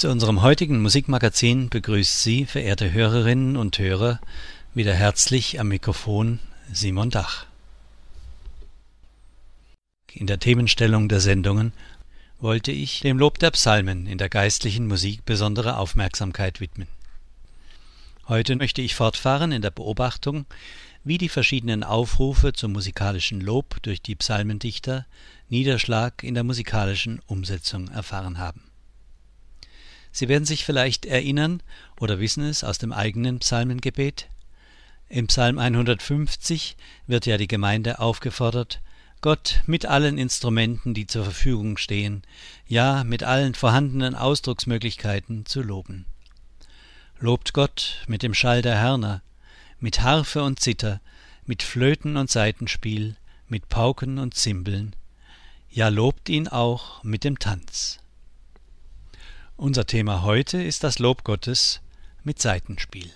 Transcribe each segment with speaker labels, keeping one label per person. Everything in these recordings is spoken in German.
Speaker 1: Zu unserem heutigen Musikmagazin begrüßt Sie, verehrte Hörerinnen und Hörer, wieder herzlich am Mikrofon Simon Dach. In der Themenstellung der Sendungen wollte ich dem Lob der Psalmen in der geistlichen Musik besondere Aufmerksamkeit widmen. Heute möchte ich fortfahren in der Beobachtung, wie die verschiedenen Aufrufe zum musikalischen Lob durch die Psalmendichter Niederschlag in der musikalischen Umsetzung erfahren haben. Sie werden sich vielleicht erinnern oder wissen es aus dem eigenen Psalmengebet. Im Psalm 150 wird ja die Gemeinde aufgefordert, Gott mit allen Instrumenten, die zur Verfügung stehen, ja mit allen vorhandenen Ausdrucksmöglichkeiten zu loben. Lobt Gott mit dem Schall der Hörner, mit Harfe und Zither, mit Flöten und Saitenspiel, mit Pauken und Zimbeln, ja lobt ihn auch mit dem Tanz. Unser Thema heute ist das Lob Gottes mit Saitenspiel.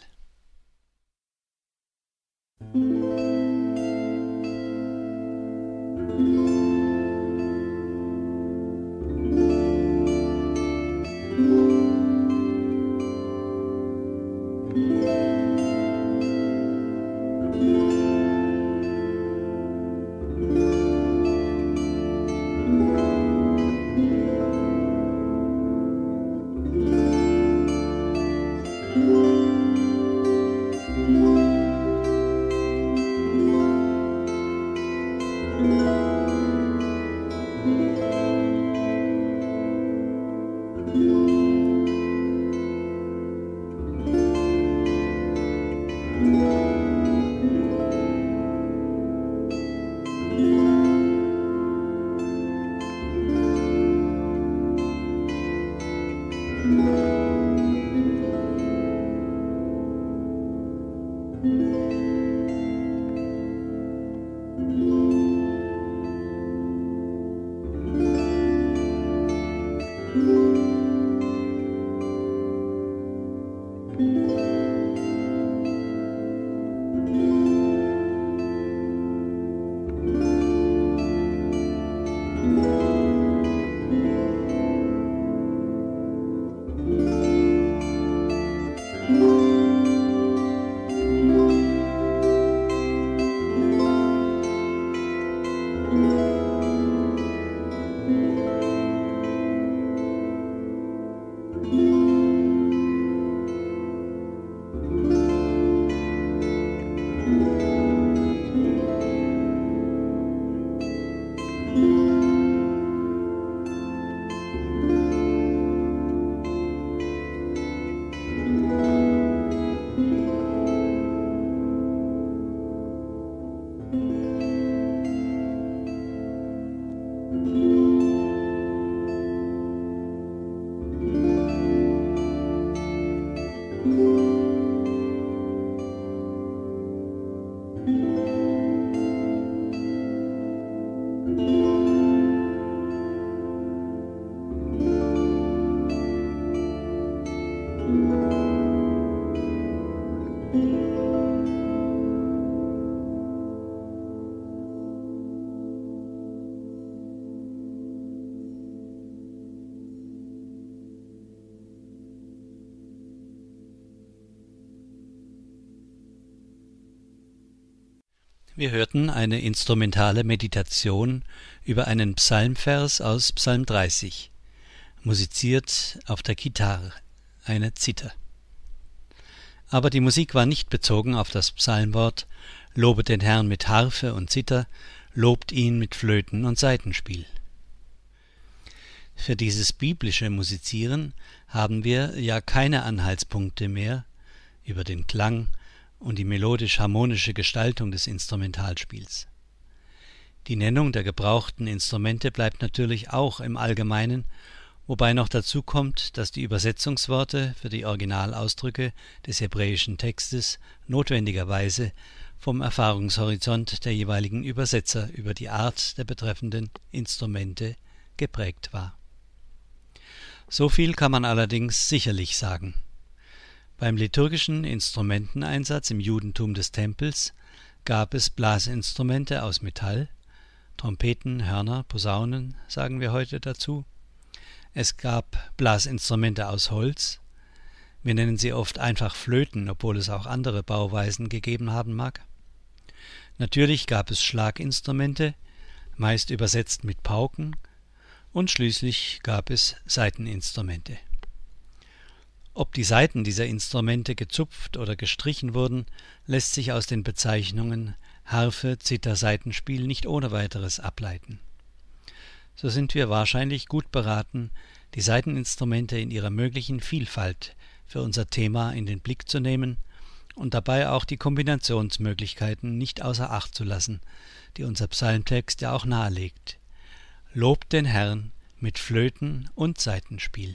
Speaker 1: Wir hörten eine instrumentale Meditation über einen Psalmvers aus Psalm 30, musiziert auf der Gitarre, eine Zither. Aber die Musik war nicht bezogen auf das Psalmwort »Lobet den Herrn mit Harfe und Zither, lobt ihn mit Flöten und Saitenspiel«. Für dieses biblische Musizieren haben wir ja keine Anhaltspunkte mehr über den Klang und die melodisch-harmonische Gestaltung des Instrumentalspiels. Die Nennung der gebrauchten Instrumente bleibt natürlich auch im Allgemeinen, wobei noch dazu kommt, dass die Übersetzungsworte für die Originalausdrücke des hebräischen Textes notwendigerweise vom Erfahrungshorizont der jeweiligen Übersetzer über die Art der betreffenden Instrumente geprägt war. So viel kann man allerdings sicherlich sagen. Beim liturgischen Instrumenteneinsatz im Judentum des Tempels gab es Blasinstrumente aus Metall, Trompeten, Hörner, Posaunen, sagen wir heute dazu. Es gab Blasinstrumente aus Holz. Wir nennen sie oft einfach Flöten, obwohl es auch andere Bauweisen gegeben haben mag. Natürlich gab es Schlaginstrumente, meist übersetzt mit Pauken, und schließlich gab es Saiteninstrumente. Ob die Saiten dieser Instrumente gezupft oder gestrichen wurden, lässt sich aus den Bezeichnungen Harfe, Zither, Saitenspiel nicht ohne weiteres ableiten. So sind wir wahrscheinlich gut beraten, die Saiteninstrumente in ihrer möglichen Vielfalt für unser Thema in den Blick zu nehmen und dabei auch die Kombinationsmöglichkeiten nicht außer Acht zu lassen, die unser Psalmtext ja auch nahelegt. Lobt den Herrn mit Flöten und Saitenspiel.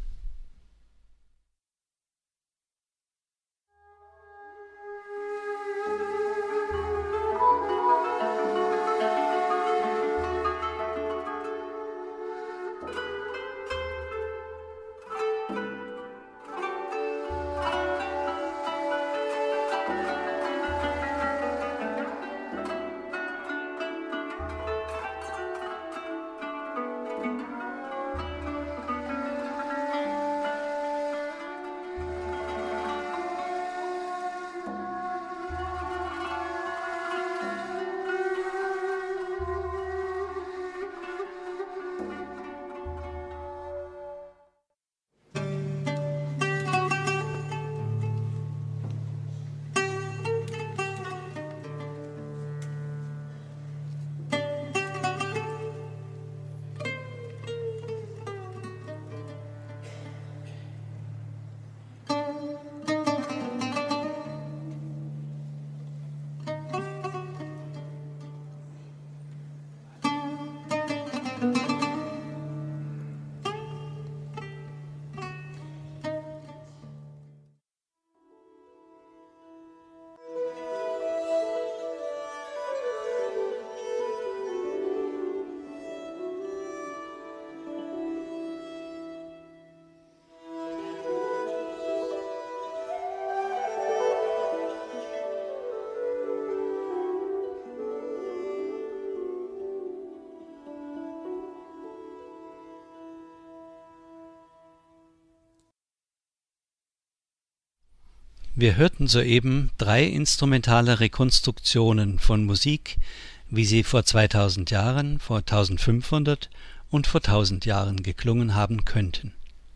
Speaker 1: Wir hörten soeben 3 instrumentale Rekonstruktionen von Musik, wie sie vor 2000 Jahren, vor 1500 und vor 1000 Jahren geklungen haben könnten.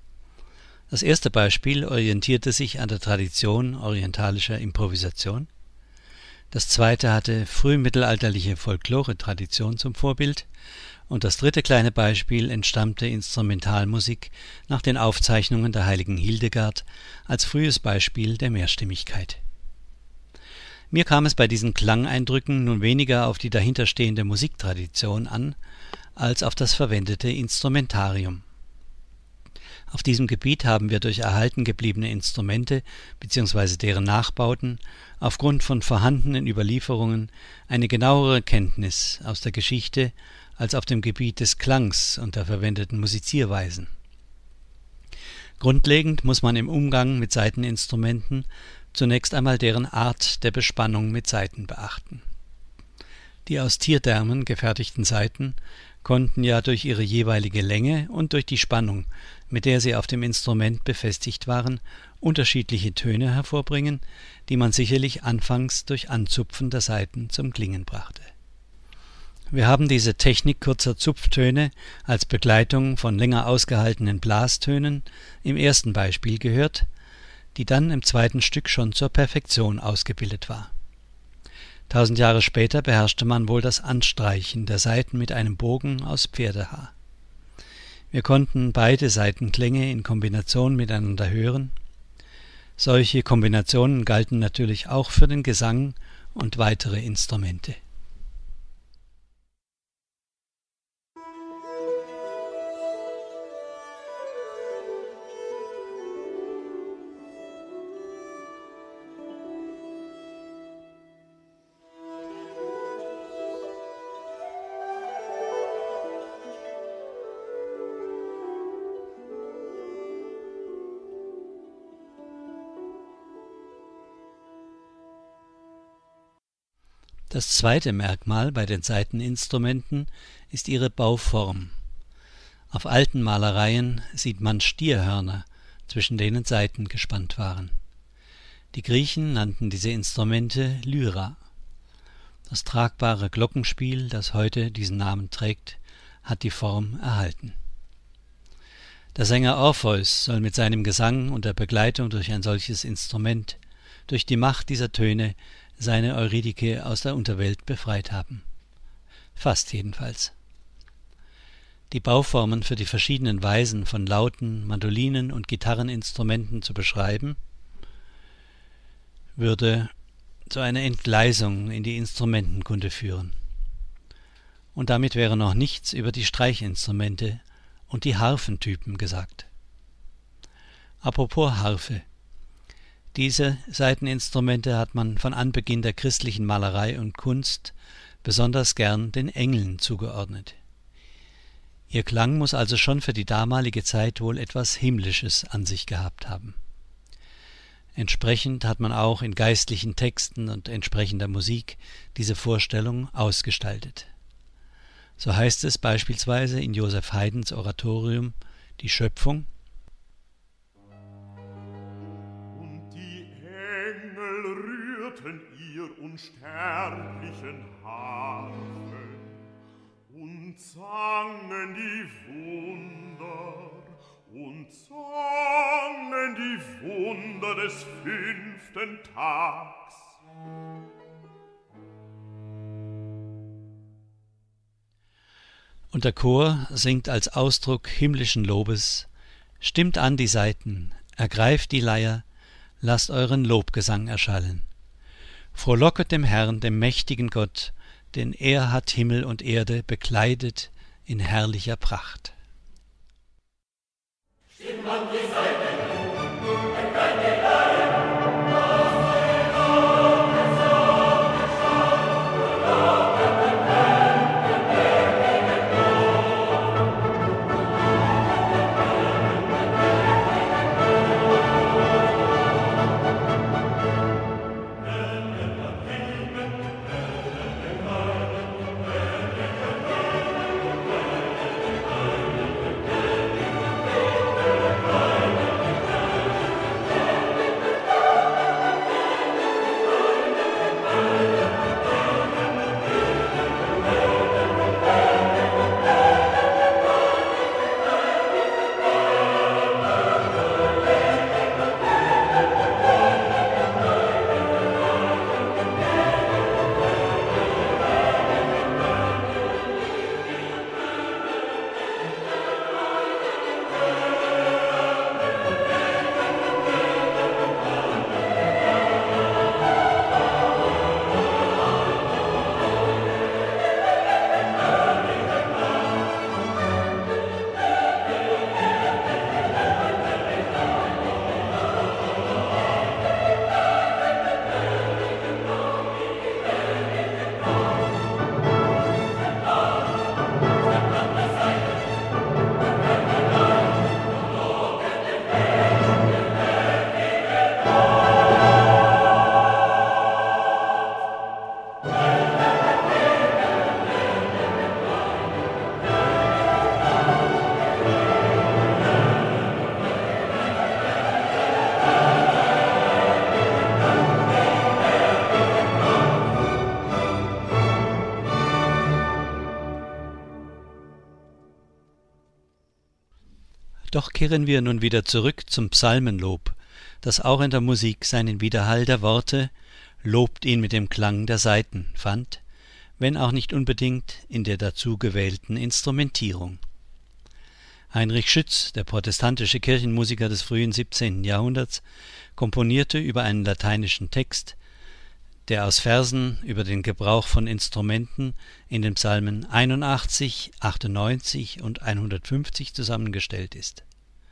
Speaker 1: Das erste Beispiel orientierte sich an der Tradition orientalischer Improvisation. Das zweite hatte frühmittelalterliche Folklore-Tradition zum Vorbild. Und das dritte kleine Beispiel entstammte Instrumentalmusik nach den Aufzeichnungen der heiligen Hildegard als frühes Beispiel der Mehrstimmigkeit. Mir kam es bei diesen Klangeindrücken nun weniger auf die dahinterstehende Musiktradition an, als auf das verwendete Instrumentarium. Auf diesem Gebiet haben wir durch erhalten gebliebene Instrumente bzw. deren Nachbauten aufgrund von vorhandenen Überlieferungen eine genauere Kenntnis aus der Geschichte als auf dem Gebiet des Klangs und der verwendeten Musizierweisen. Grundlegend muss man im Umgang mit Saiteninstrumenten zunächst einmal deren Art der Bespannung mit Saiten beachten. Die aus Tierdärmen gefertigten Saiten konnten ja durch ihre jeweilige Länge und durch die Spannung, mit der sie auf dem Instrument befestigt waren, unterschiedliche Töne hervorbringen, die man sicherlich anfangs durch Anzupfen der Saiten zum Klingen brachte. Wir haben diese Technik kurzer Zupftöne als Begleitung von länger ausgehaltenen Blastönen im ersten Beispiel gehört, die dann im zweiten Stück schon zur Perfektion ausgebildet war. 1000 Jahre später beherrschte man wohl das Anstreichen der Saiten mit einem Bogen aus Pferdehaar. Wir konnten beide Saitenklänge in Kombination miteinander hören. Solche Kombinationen galten natürlich auch für den Gesang und weitere Instrumente. Das zweite Merkmal bei den Saiteninstrumenten ist ihre Bauform. Auf alten Malereien sieht man Stierhörner, zwischen denen Saiten gespannt waren. Die Griechen nannten diese Instrumente Lyra. Das tragbare Glockenspiel, das heute diesen Namen trägt, hat die Form erhalten. Der Sänger Orpheus soll mit seinem Gesang und der Begleitung durch ein solches Instrument, durch die Macht dieser Töne, seine Eurydike aus der Unterwelt befreit haben. Fast jedenfalls. Die Bauformen für die verschiedenen Weisen von Lauten, Mandolinen und Gitarreninstrumenten zu beschreiben, würde zu einer Entgleisung in die Instrumentenkunde führen. Und damit wäre noch nichts über die Streichinstrumente und die Harfentypen gesagt. Apropos Harfe. Diese Saiteninstrumente hat man von Anbeginn der christlichen Malerei und Kunst besonders gern den Engeln zugeordnet. Ihr Klang muss also schon für die damalige Zeit wohl etwas Himmlisches an sich gehabt haben. Entsprechend hat man auch in geistlichen Texten und entsprechender Musik diese Vorstellung ausgestaltet. So heißt es beispielsweise in Joseph Haydns Oratorium Die Schöpfung:
Speaker 2: Und die Engel rührten ihr unsterblichen Harfen und sangen die Wunder des 5. Tags.
Speaker 1: Und der Chor singt als Ausdruck himmlischen Lobes: Stimmt an die Saiten, ergreift die Leier, lasst euren Lobgesang erschallen. Frohlocket dem Herrn, dem mächtigen Gott, denn er hat Himmel und Erde bekleidet in herrlicher Pracht.
Speaker 3: Stimmt an die Saiten, ergreift die Leier, lasst euren Lobgesang erschallen. Frohlocket dem Herrn, dem mächtigen Gott,
Speaker 1: Doch kehren wir nun wieder zurück zum Psalmenlob, das auch in der Musik seinen Widerhall der Worte »Lobt ihn mit dem Klang der Saiten« fand, wenn auch nicht unbedingt in der dazu gewählten Instrumentierung. Heinrich Schütz, der protestantische Kirchenmusiker des frühen 17. Jahrhunderts, komponierte über einen lateinischen Text, der aus Versen über den Gebrauch von Instrumenten in den Psalmen 81, 98 und 150 zusammengestellt ist.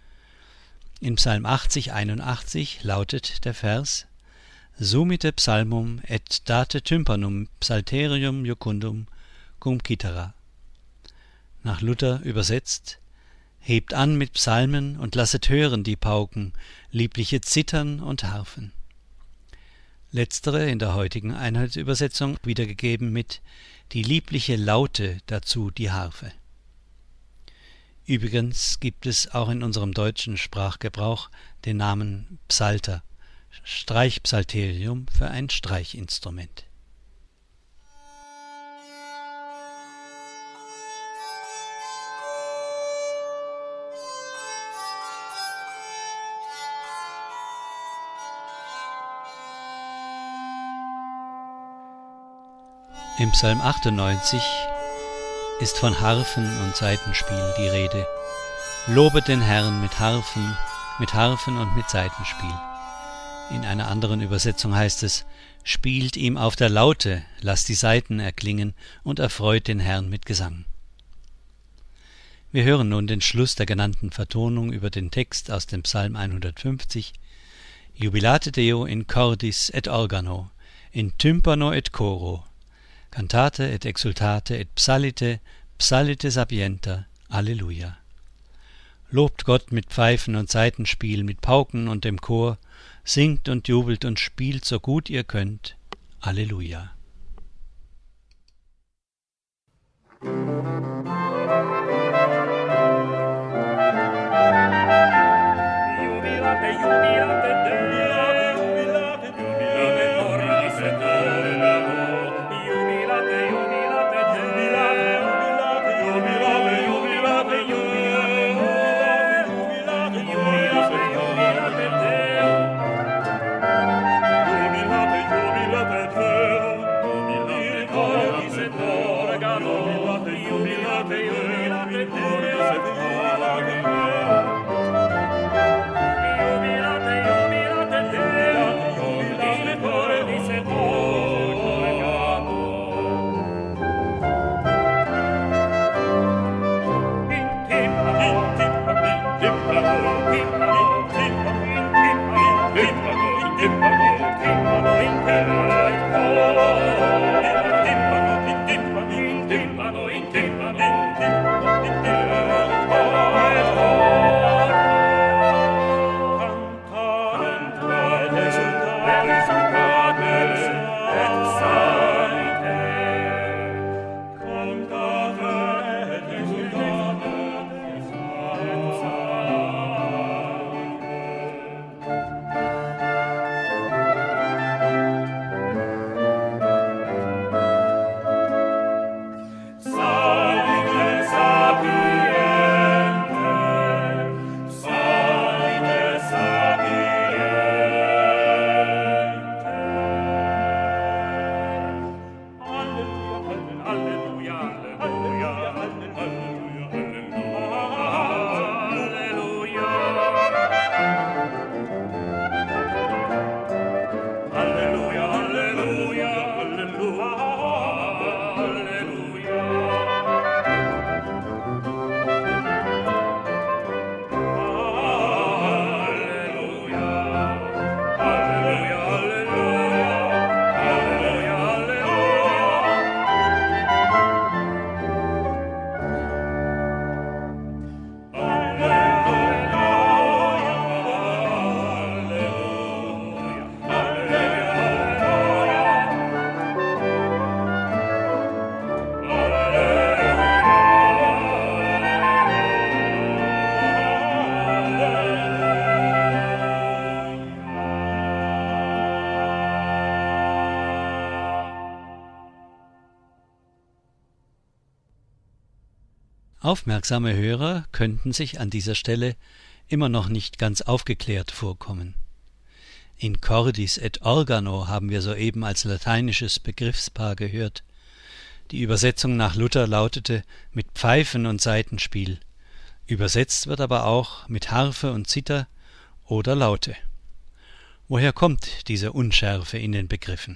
Speaker 1: In Psalm 80/81 lautet der Vers: Sumite psalmum et date tympanum psalterium jucundum cum cithara. Nach Luther übersetzt: Hebt an mit Psalmen und lasset hören die Pauken, liebliche Zithern und Harfen. Letztere in der heutigen Einheitsübersetzung wiedergegeben mit die liebliche Laute, dazu die Harfe. Übrigens gibt es auch in unserem deutschen Sprachgebrauch den Namen Psalter, Streichpsalterium für ein Streichinstrument. Im Psalm 98 ist von Harfen und Saitenspiel die Rede. Lobet den Herrn mit Harfen und mit Saitenspiel. In einer anderen Übersetzung heißt es, spielt ihm auf der Laute, lasst die Saiten erklingen und erfreut den Herrn mit Gesang. Wir hören nun den Schluss der genannten Vertonung über den Text aus dem Psalm 150, Jubilate Deo in cordis et organo, in tympano et coro, cantate et exultate et psallite sapienta, Alleluia. Lobt Gott mit Pfeifen und Saitenspiel, mit Pauken und dem Chor, singt und jubelt und spielt so gut ihr könnt, Alleluia. Aufmerksame Hörer könnten sich an dieser Stelle immer noch nicht ganz aufgeklärt vorkommen. In cordis et organo haben wir soeben als lateinisches Begriffspaar gehört. Die Übersetzung nach Luther lautete mit Pfeifen und Saitenspiel. Übersetzt wird aber auch mit Harfe und Zither oder Laute. Woher kommt diese Unschärfe in den Begriffen?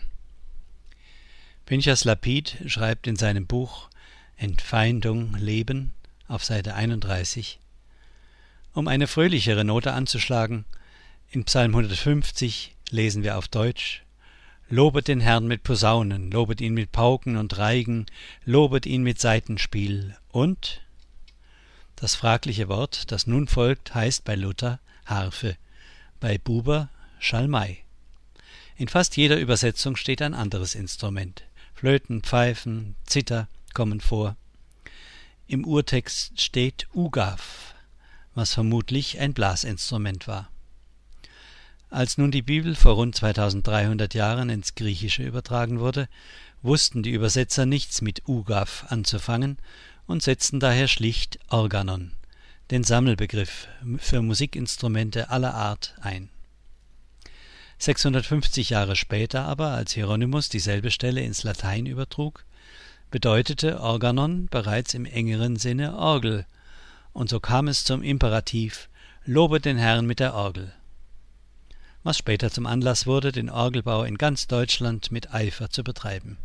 Speaker 1: Pinchas Lapid schreibt in seinem Buch Entfeindung Leben auf Seite 31, um eine fröhlichere Note anzuschlagen, in Psalm 150 lesen wir auf Deutsch: Lobet den Herrn mit Posaunen, lobet ihn mit Pauken und Reigen, lobet ihn mit Saitenspiel. Und das fragliche Wort, das nun folgt, heißt bei Luther Harfe, bei Buber Schalmei. In fast jeder Übersetzung steht ein anderes Instrument. Flöten, Pfeifen, Zither kommen vor. Im Urtext steht Ugaf, was vermutlich ein Blasinstrument war. Als nun die Bibel vor rund 2300 Jahren ins Griechische übertragen wurde, wussten die Übersetzer nichts mit Ugaf anzufangen und setzten daher schlicht Organon, den Sammelbegriff für Musikinstrumente aller Art, ein. 650 Jahre später aber, als Hieronymus dieselbe Stelle ins Latein übertrug, bedeutete Organon bereits im engeren Sinne Orgel, und so kam es zum Imperativ »Lobet den Herrn mit der Orgel«, was später zum Anlass wurde, den Orgelbau in ganz Deutschland mit Eifer zu betreiben.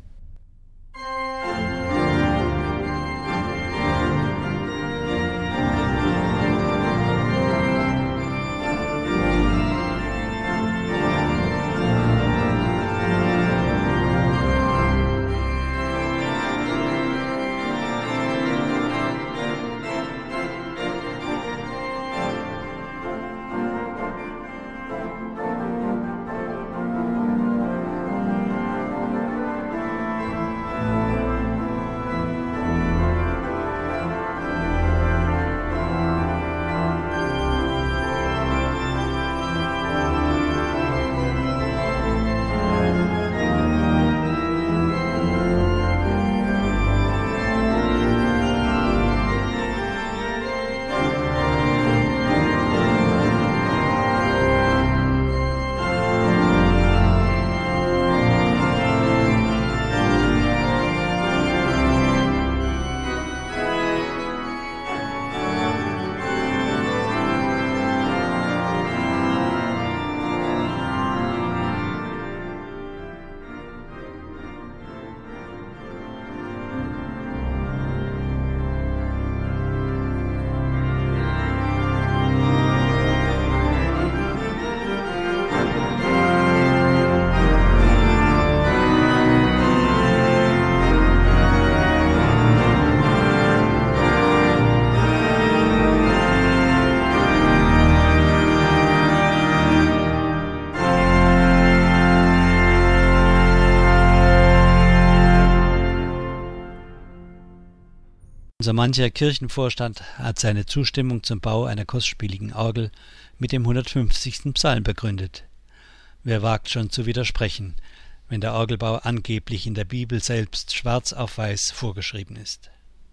Speaker 1: So mancher Kirchenvorstand hat seine Zustimmung zum Bau einer kostspieligen Orgel mit dem 150. Psalm begründet. Wer wagt schon zu widersprechen, wenn der Orgelbau angeblich in der Bibel selbst schwarz auf weiß vorgeschrieben ist?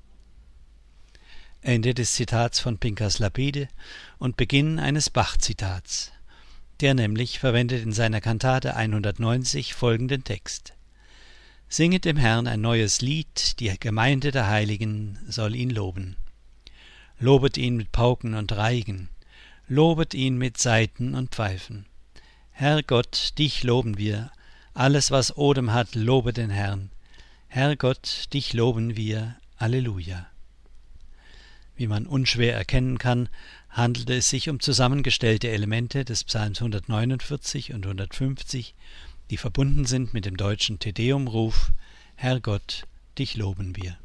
Speaker 1: Ende des Zitats von Pinkas Lapide und Beginn eines Bach-Zitats. Der nämlich verwendet in seiner Kantate 190 folgenden Text: Singet dem Herrn ein neues Lied, die Gemeinde der Heiligen soll ihn loben. Lobet ihn mit Pauken und Reigen, lobet ihn mit Saiten und Pfeifen. Herr Gott, dich loben wir, alles was Odem hat, lobe den Herrn. Herr Gott, dich loben wir, Alleluja. Wie man unschwer erkennen kann, handelte es sich um zusammengestellte Elemente des Psalms 149 und 150, die verbunden sind mit dem deutschen Te-Deum-Ruf »Herr Gott, dich loben wir«.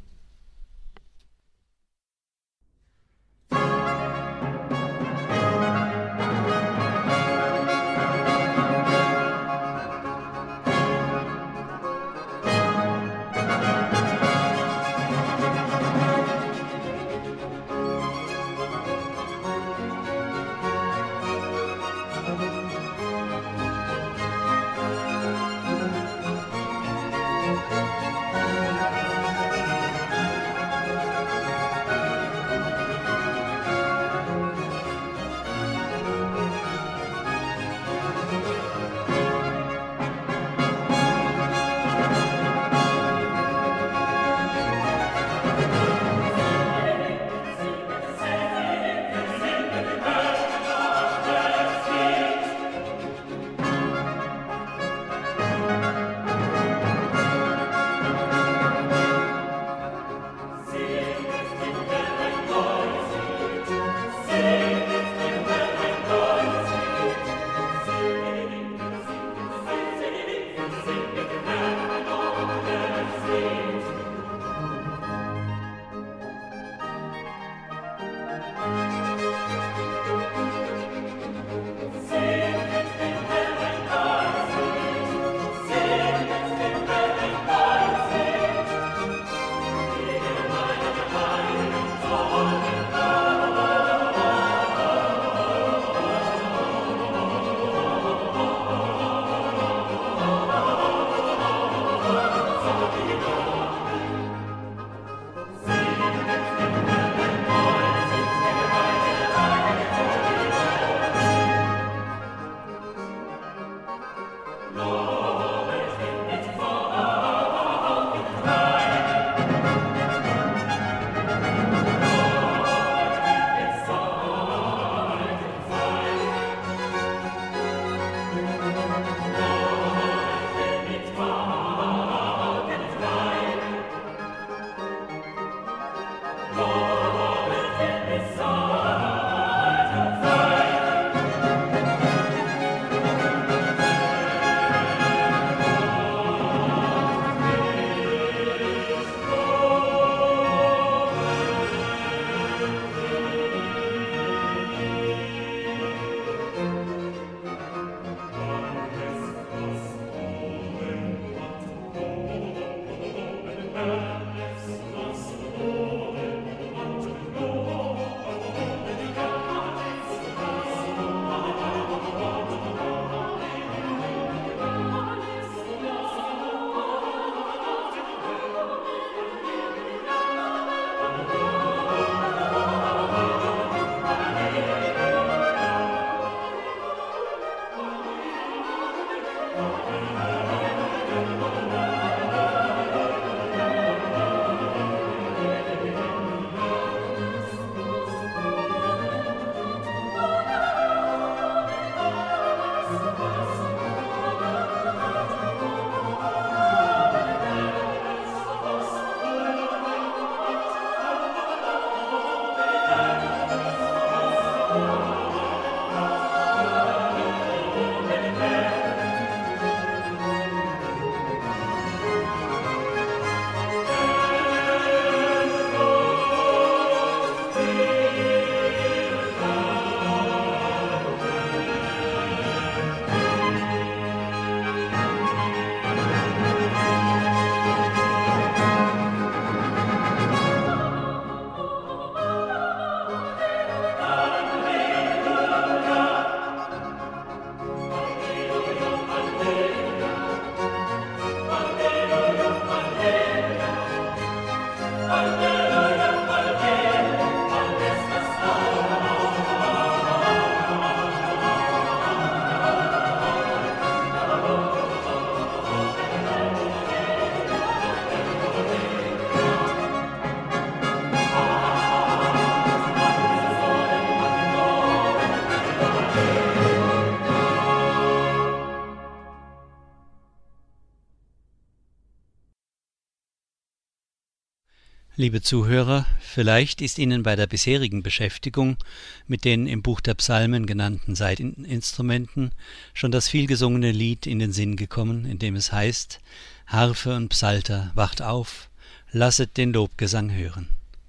Speaker 1: Liebe Zuhörer, vielleicht ist Ihnen bei der bisherigen Beschäftigung mit den im Buch der Psalmen genannten Saiteninstrumenten schon das vielgesungene Lied in den Sinn gekommen, in dem es heißt: Harfe und Psalter, wacht auf, lasset den Lobgesang hören.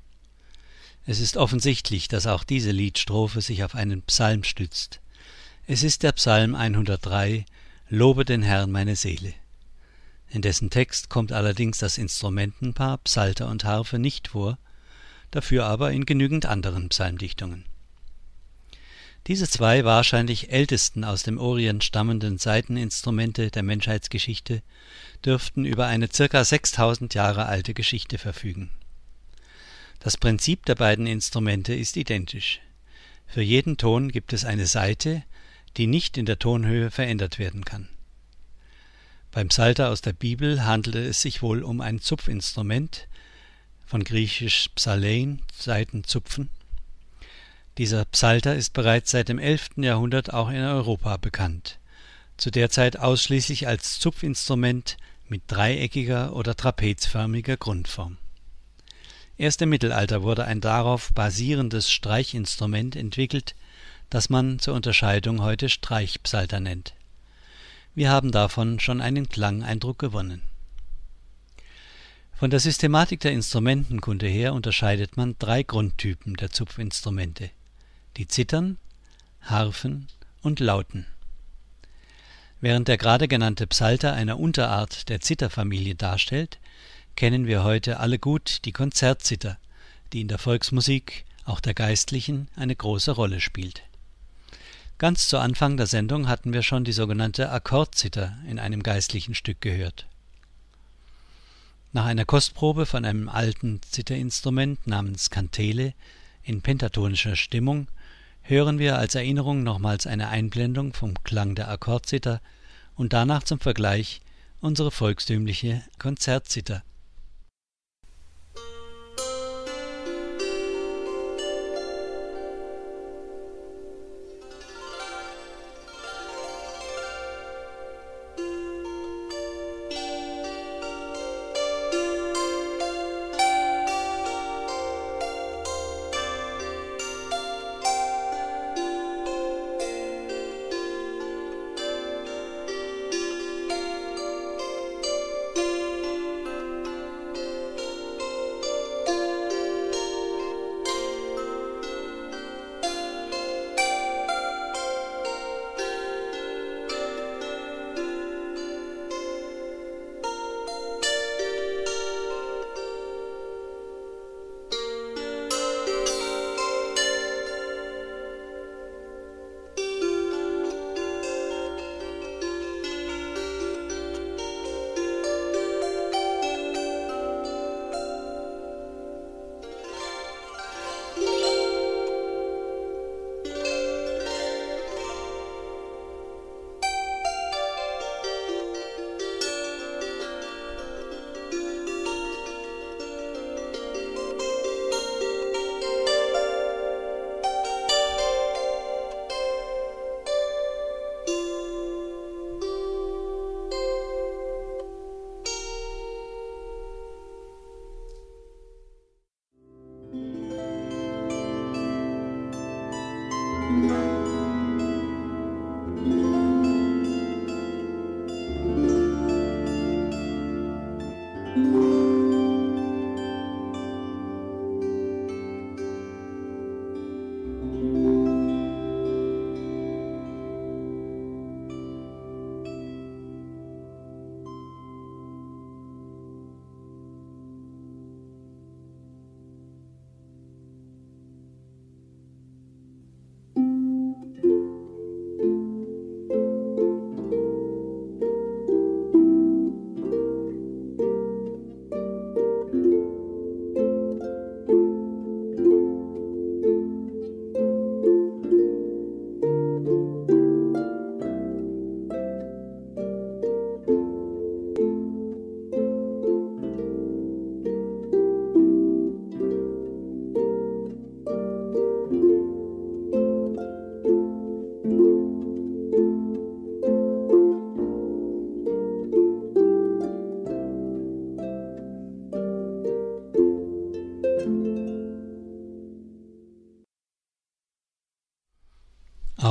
Speaker 1: Es ist offensichtlich, dass auch diese Liedstrophe sich auf einen Psalm stützt. Es ist der Psalm 103, Lobe den Herrn meine Seele. In dessen Text kommt allerdings das Instrumentenpaar Psalter und Harfe nicht vor, dafür aber in genügend anderen Psalmdichtungen. Diese zwei wahrscheinlich ältesten aus dem Orient stammenden Saiteninstrumente der Menschheitsgeschichte dürften über eine ca. 6000 Jahre alte Geschichte verfügen. Das Prinzip der beiden Instrumente ist identisch. Für jeden Ton gibt es eine Saite, die nicht in der Tonhöhe verändert werden kann. Beim Psalter aus der Bibel handelte es sich wohl um ein Zupfinstrument, von griechisch Psalein, Saiten zupfen. Dieser Psalter ist bereits seit dem 11. Jahrhundert auch in Europa bekannt, zu der Zeit ausschließlich als Zupfinstrument mit dreieckiger oder trapezförmiger Grundform. Erst im Mittelalter wurde ein darauf basierendes Streichinstrument entwickelt, das man zur Unterscheidung heute Streichpsalter nennt. Wir haben davon schon einen Klangeindruck gewonnen. Von der Systematik der Instrumentenkunde her unterscheidet man drei Grundtypen der Zupfinstrumente: die Zithern, Harfen und Lauten. Während der gerade genannte Psalter eine Unterart der Zitherfamilie darstellt, kennen wir heute alle gut die Konzertzither, die in der Volksmusik, auch der geistlichen, eine große Rolle spielt. Ganz zu Anfang der Sendung hatten wir schon die sogenannte Akkordzither in einem geistlichen Stück gehört. Nach einer Kostprobe von einem alten Zitherinstrument namens Kantele in pentatonischer Stimmung hören wir als Erinnerung nochmals eine Einblendung vom Klang der Akkordzither und danach zum Vergleich unsere volkstümliche Konzertzither.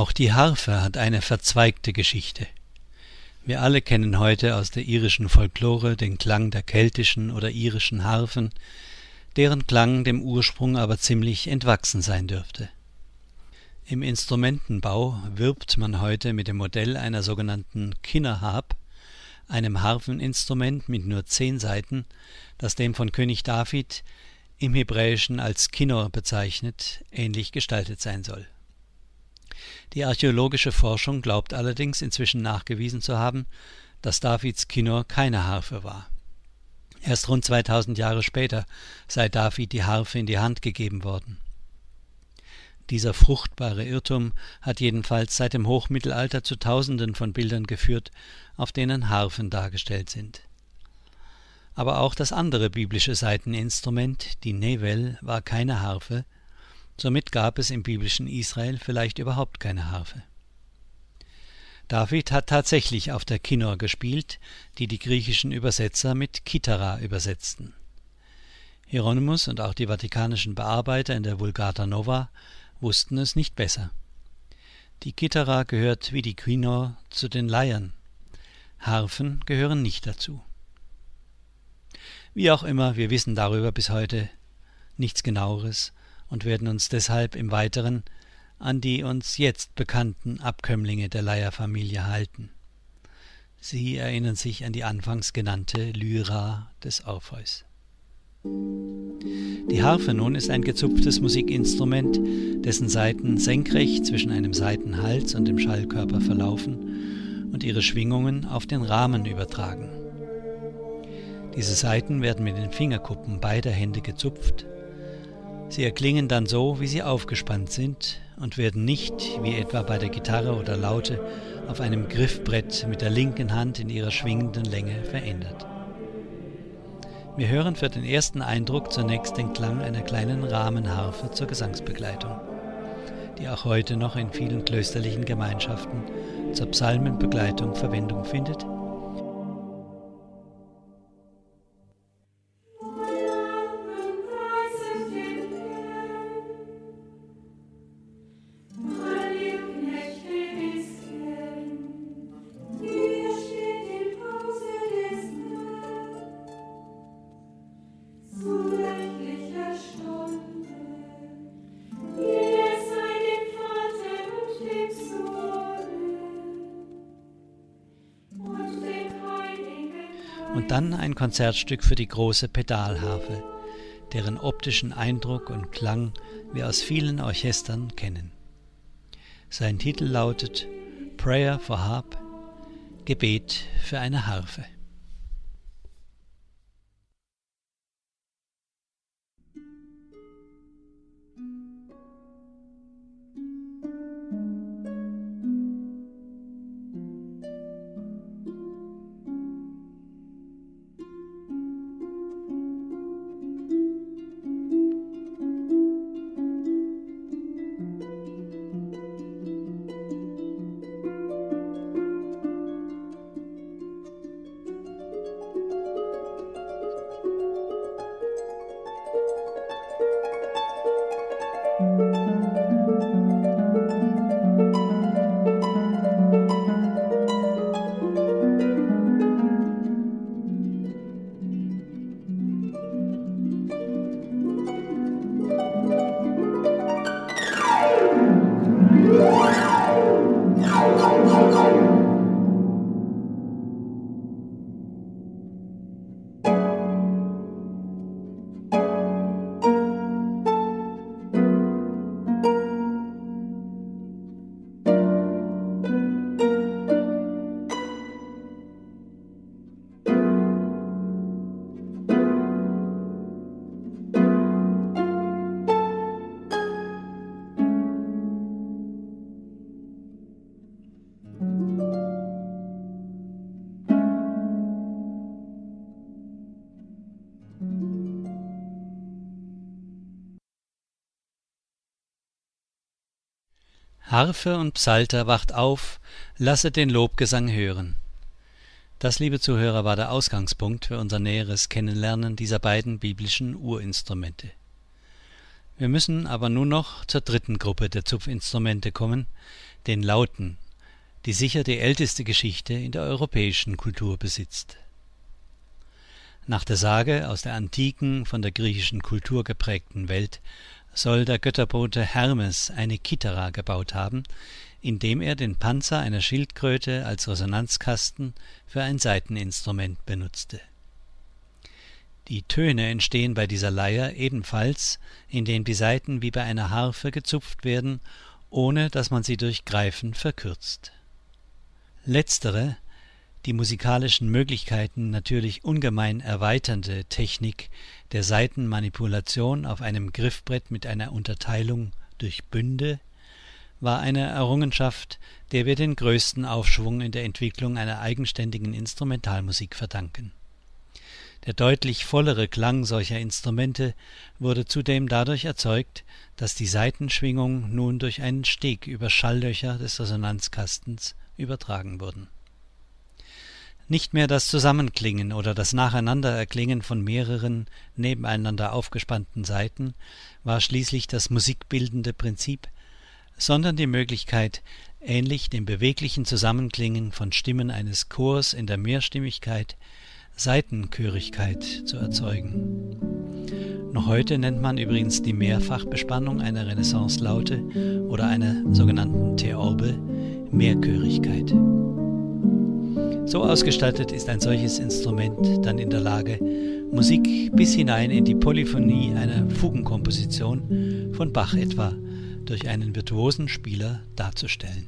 Speaker 1: Auch die Harfe hat eine verzweigte Geschichte. Wir alle kennen heute aus der irischen Folklore den Klang der keltischen oder irischen Harfen, deren Klang dem Ursprung aber ziemlich entwachsen sein dürfte. Im Instrumentenbau wirbt man heute mit dem Modell einer sogenannten Kinnarharp, einem Harfeninstrument mit nur 10 Saiten, das dem von König David, im Hebräischen als Kinnor bezeichnet, ähnlich gestaltet sein soll. Die archäologische Forschung glaubt allerdings inzwischen nachgewiesen zu haben, dass Davids Kinnor keine Harfe war. Erst rund 2000 Jahre später sei David die Harfe in die Hand gegeben worden. Dieser fruchtbare Irrtum hat jedenfalls seit dem Hochmittelalter zu Tausenden von Bildern geführt, auf denen Harfen dargestellt sind. Aber auch das andere biblische Saiteninstrument, die Nevel, war keine Harfe, somit gab es im biblischen Israel vielleicht überhaupt keine Harfe. David hat tatsächlich auf der Kinnor gespielt, die griechischen Übersetzer mit Kithara übersetzten. Hieronymus und auch die vatikanischen Bearbeiter in der Vulgata Nova wussten es nicht besser. Die Kithara gehört wie die Kinnor zu den Leiern. Harfen gehören nicht dazu. Wie auch immer, wir wissen darüber bis heute nichts Genaueres und werden uns deshalb im Weiteren an die uns jetzt bekannten Abkömmlinge der Leierfamilie halten. Sie erinnern sich an die anfangs genannte Lyra des Orpheus. Die Harfe nun ist ein gezupftes Musikinstrument, dessen Saiten senkrecht zwischen einem Saitenhals und dem Schallkörper verlaufen und ihre Schwingungen auf den Rahmen übertragen. Diese Saiten werden mit den Fingerkuppen beider Hände gezupft. Sie erklingen dann so, wie sie aufgespannt sind und werden nicht, wie etwa bei der Gitarre oder Laute, auf einem Griffbrett mit der linken Hand in ihrer schwingenden Länge verändert. Wir hören für den ersten Eindruck zunächst den Klang einer kleinen Rahmenharfe zur Gesangsbegleitung, die auch heute noch in vielen klösterlichen Gemeinschaften zur Psalmenbegleitung Verwendung findet. Und dann ein Konzertstück für die große Pedalharfe, deren optischen Eindruck und Klang wir aus vielen Orchestern kennen. Sein Titel lautet Prayer for Harp, Gebet für eine Harfe. Harfe und Psalter, wacht auf, lasset den Lobgesang hören. Das, liebe Zuhörer, war der Ausgangspunkt für unser näheres Kennenlernen dieser beiden biblischen Urinstrumente. Wir müssen aber nun noch zur dritten Gruppe der Zupfinstrumente kommen, den Lauten, die sicher die älteste Geschichte in der europäischen Kultur besitzt. Nach der Sage aus der antiken, von der griechischen Kultur geprägten Welt soll der Götterbote Hermes eine Kithara gebaut haben, indem er den Panzer einer Schildkröte als Resonanzkasten für ein Saiteninstrument benutzte. Die Töne entstehen bei dieser Leier ebenfalls, indem die Saiten wie bei einer Harfe gezupft werden, ohne dass man sie durch Greifen verkürzt. Letztere, die musikalischen Möglichkeiten natürlich ungemein erweiternde Technik der Saitenmanipulation auf einem Griffbrett mit einer Unterteilung durch Bünde, war eine Errungenschaft, der wir den größten Aufschwung in der Entwicklung einer eigenständigen Instrumentalmusik verdanken. Der deutlich vollere Klang solcher Instrumente wurde zudem dadurch erzeugt, dass die Saitenschwingung nun durch einen Steg über Schalllöcher des Resonanzkastens übertragen wurden. Nicht mehr das Zusammenklingen oder das Nacheinandererklingen von mehreren nebeneinander aufgespannten Saiten war schließlich das musikbildende Prinzip, sondern die Möglichkeit, ähnlich dem beweglichen Zusammenklingen von Stimmen eines Chors in der Mehrstimmigkeit, Saitenchörigkeit zu erzeugen. Noch heute nennt man übrigens die Mehrfachbespannung einer Renaissance-Laute oder einer sogenannten Theorbe Mehrchörigkeit. So ausgestattet ist ein solches Instrument dann in der Lage, Musik bis hinein in die Polyphonie einer Fugenkomposition von Bach etwa durch einen virtuosen Spieler darzustellen.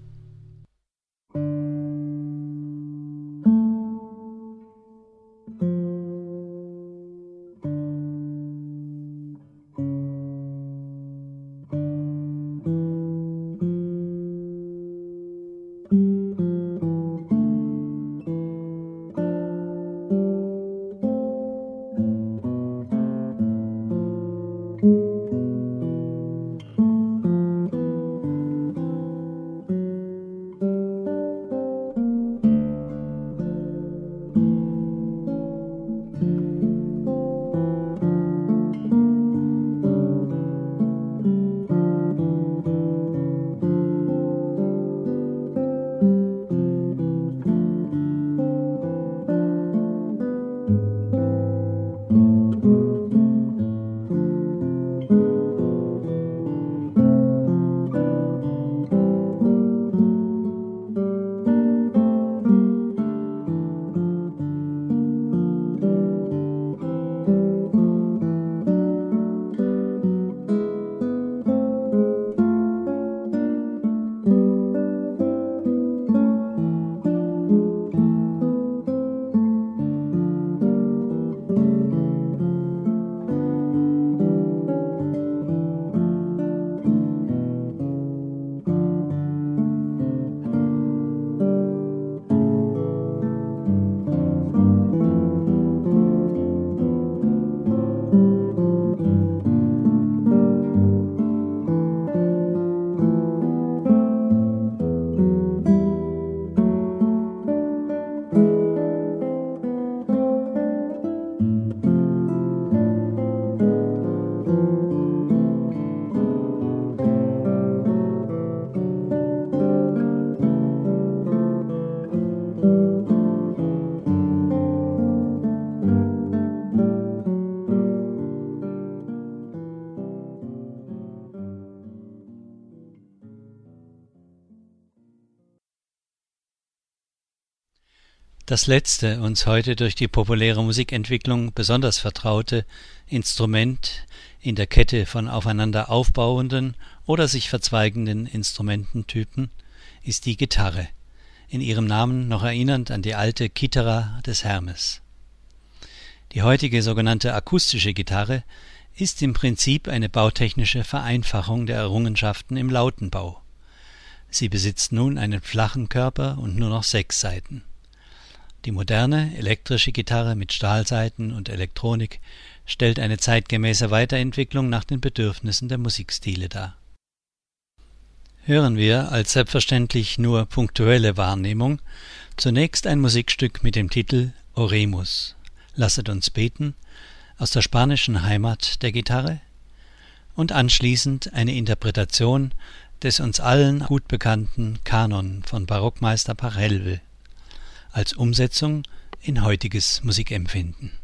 Speaker 1: Das letzte, uns heute durch die populäre Musikentwicklung besonders vertraute Instrument in der Kette von aufeinander aufbauenden oder sich verzweigenden Instrumententypen ist die Gitarre, in ihrem Namen noch erinnernd an die alte Kithara des Hermes. Die heutige sogenannte akustische Gitarre ist im Prinzip eine bautechnische Vereinfachung der Errungenschaften im Lautenbau. Sie besitzt nun einen flachen Körper und nur noch 6 Saiten. Die moderne elektrische Gitarre mit Stahlsaiten und Elektronik stellt eine zeitgemäße Weiterentwicklung nach den Bedürfnissen der Musikstile dar. Hören wir als selbstverständlich nur punktuelle Wahrnehmung zunächst ein Musikstück mit dem Titel Oremus, Lasset uns beten, aus der spanischen Heimat der Gitarre, und anschließend eine Interpretation des uns allen gut bekannten Kanon von Barockmeister Pachelbel als Umsetzung in heutiges Musikempfinden.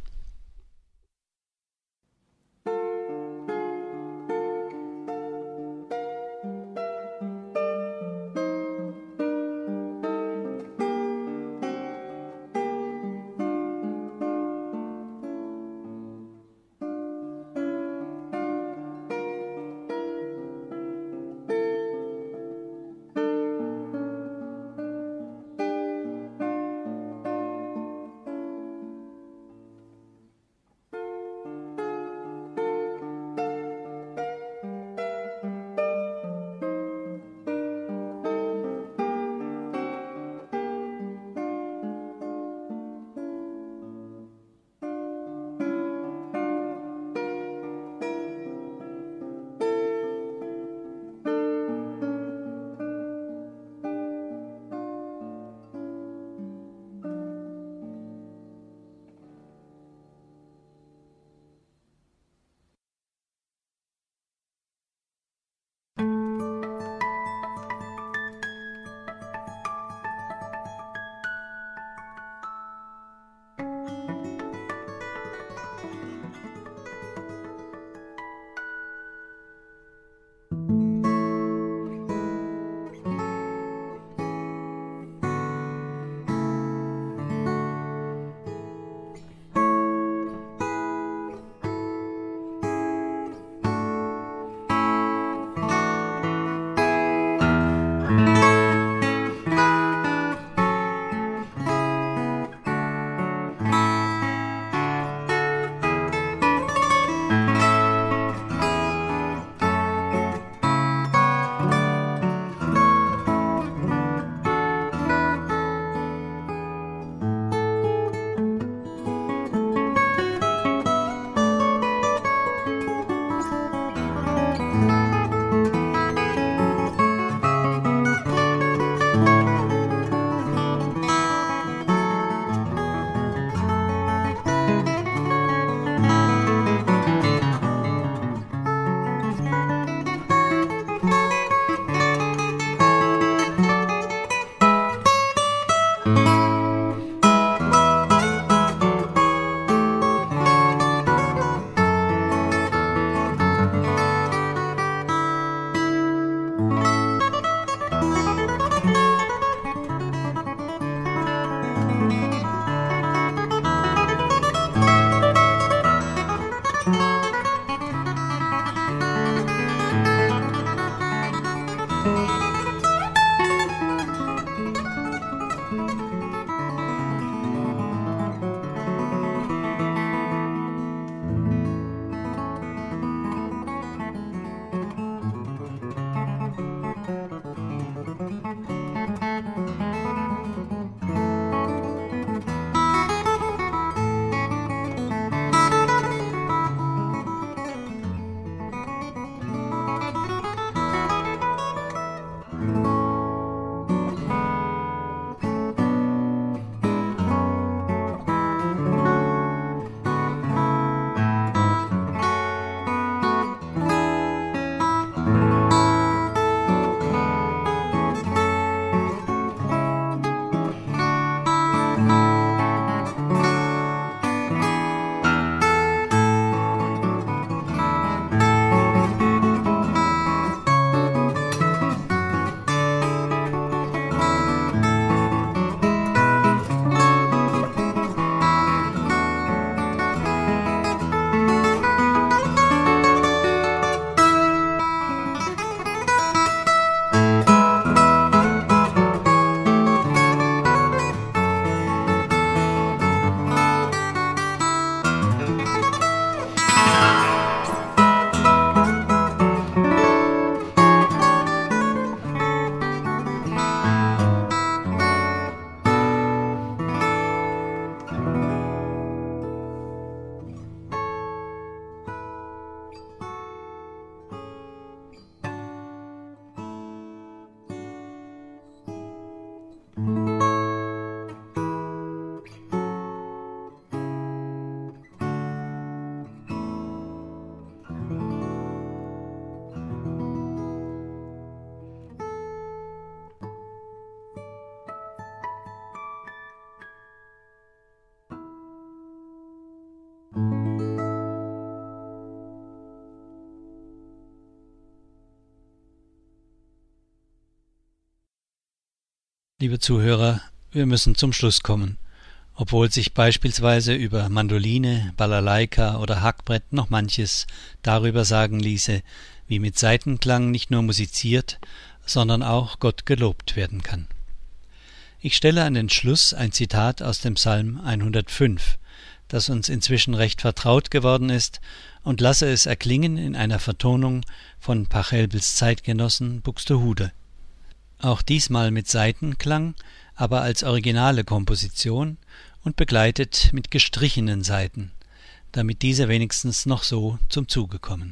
Speaker 1: Liebe Zuhörer, wir müssen zum Schluss kommen. Obwohl sich beispielsweise über Mandoline, Balalaika oder Hackbrett noch manches darüber sagen ließe, wie mit Saitenklang nicht nur musiziert, sondern auch Gott gelobt werden kann. Ich stelle an den Schluss ein Zitat aus dem Psalm 105, das uns inzwischen recht vertraut geworden ist, und lasse es erklingen in einer Vertonung von Pachelbels Zeitgenossen Buxtehude. Auch diesmal mit Saitenklang, aber als originale Komposition und begleitet mit gestrichenen Saiten, damit diese wenigstens noch so zum Zuge kommen.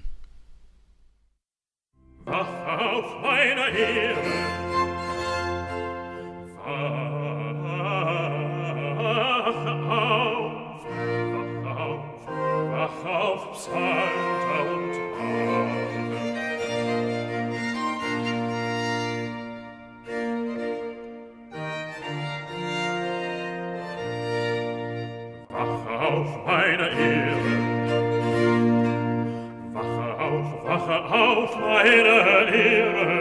Speaker 2: Wach auf, meine Ehre, wach auf, Psalter und Harfe. Wach auf, meine Ehre, wache auf, meine Ehre,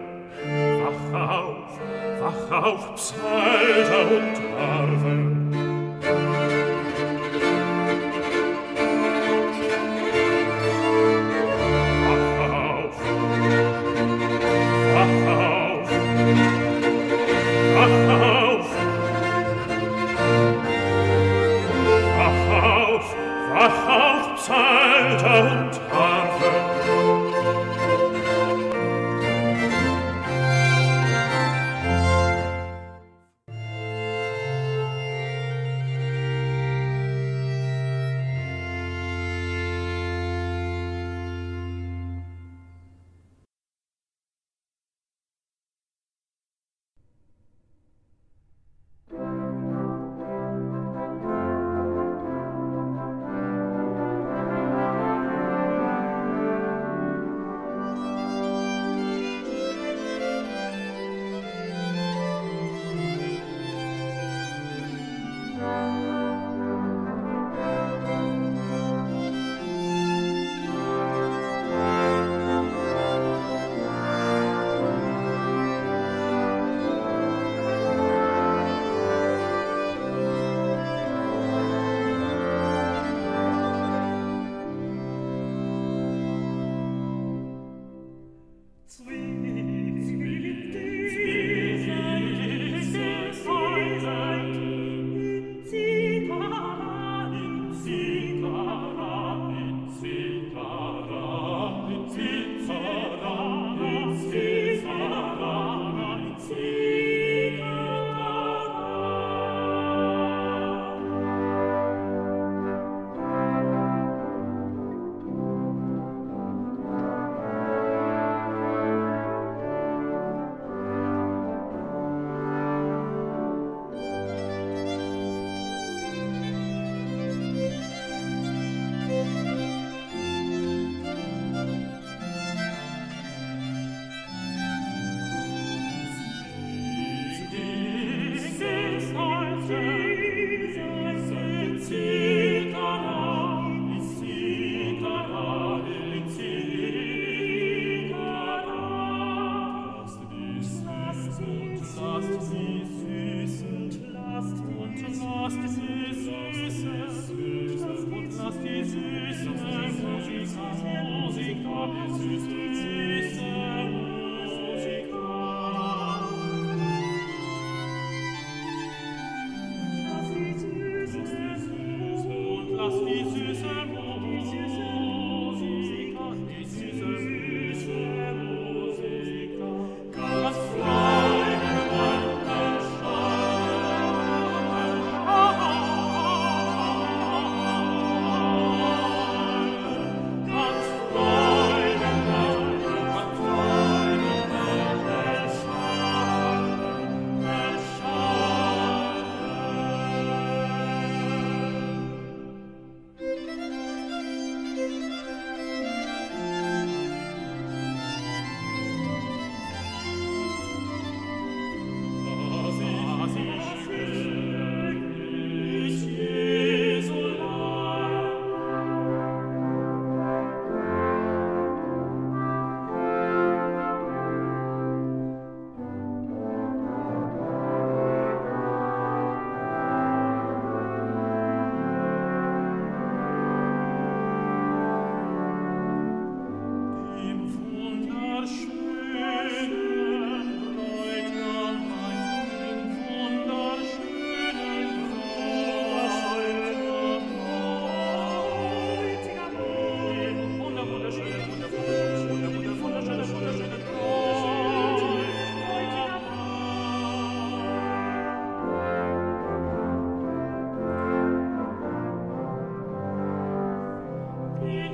Speaker 2: wach auf, Psalter und Harfe. Wach auf, Psalter und Harfe.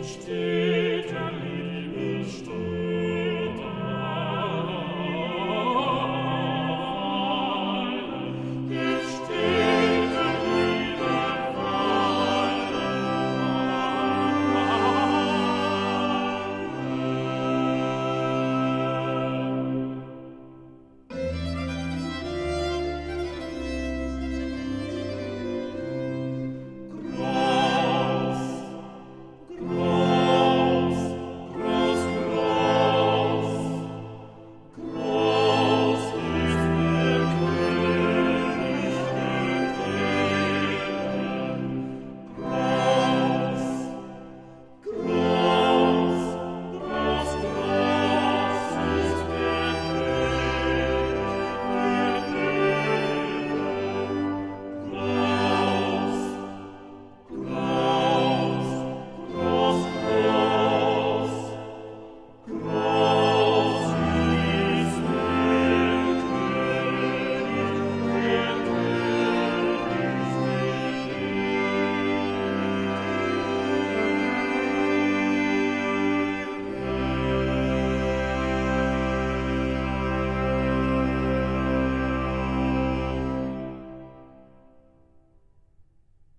Speaker 2: still